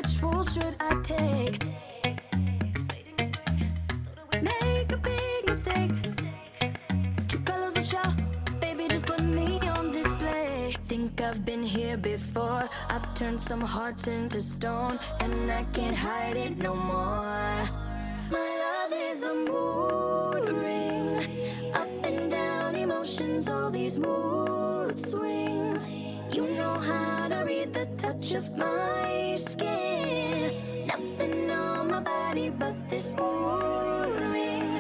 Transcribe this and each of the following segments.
Which role should I take? Make a big mistake. True colors will show. Baby, just put me on display. Think I've been here before. I've turned some hearts into stone, and I can't hide it no more. My love is a mood ring. Up and down emotions, all these mood swings. You know how to read the touch of my skin. Nothing on my body but this mood ring.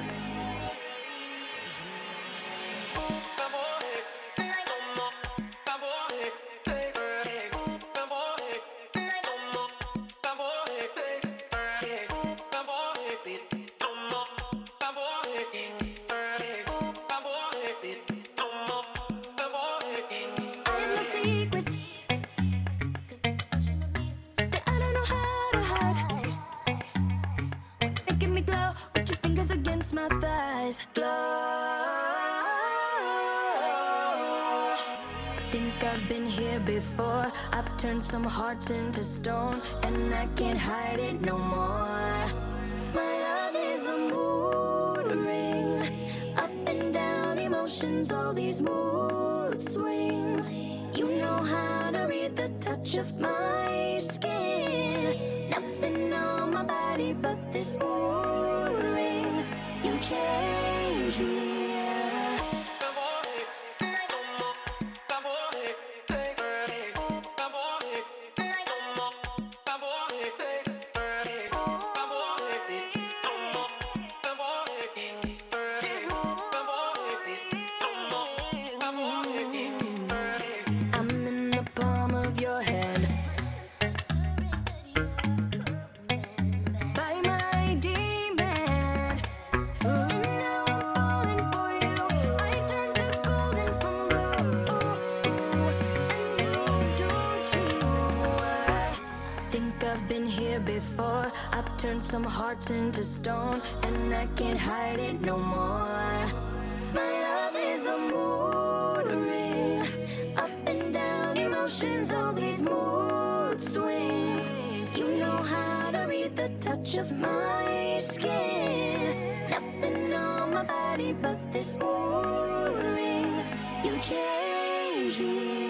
I have no secrets, 'cause there's a version of me that I don't know how to hide. Making me glow, put your fingers against my thighs. Glow. Think I've been here before. I've turned some hearts into stone, and I can't hide it no more. My love is a mood ring. Up and down emotions, all these mood swings. You know how to read the touch of my skin. Nothing on my body but this mood ring. You change me. I'm in the palm of your hand. By my demand. And now I'm falling for you. I turn to golden from blue. And you do too. Think I've been here before. I've turned some hearts into stone, and I can't hide it no more. My love is a mood ring. Up and down emotions, all these mood swings. You know how to read the touch of my skin. Nothing on my body but this mood ring. You change me.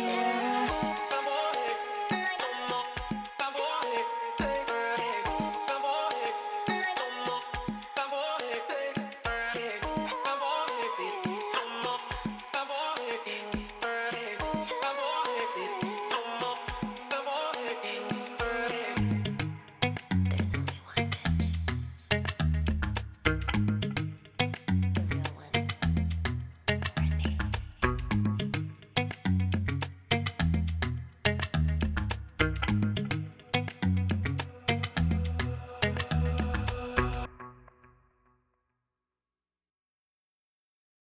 There's only one bitch. The real one. Brittany.